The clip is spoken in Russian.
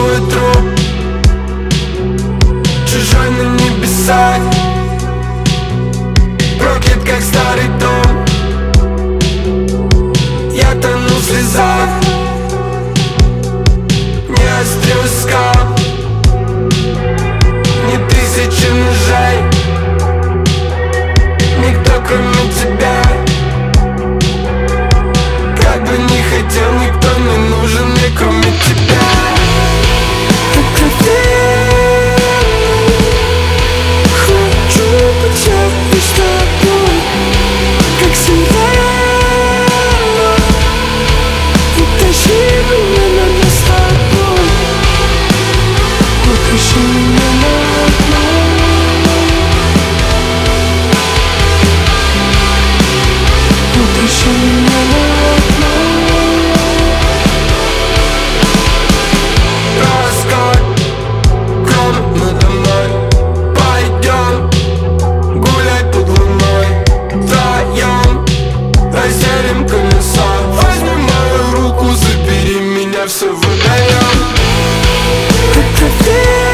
твой труп, чужой на небесах, проклят как старый дом. Я тону в слезах, не острел скал, не тысячи ножей, никто кроме тебя. Как бы не хотел, никто не нужен мне кроме тебя. Хочу быть рядом с тобой, как сирена. Утащи меня на дно с тобой, утащи меня на дно. Утащи меня на дно. Раскат, гром надо мной. Пойдем гулять под луной, вдвоем разделим колесо. Возьми мою руку, забери меня, все выдаем. Как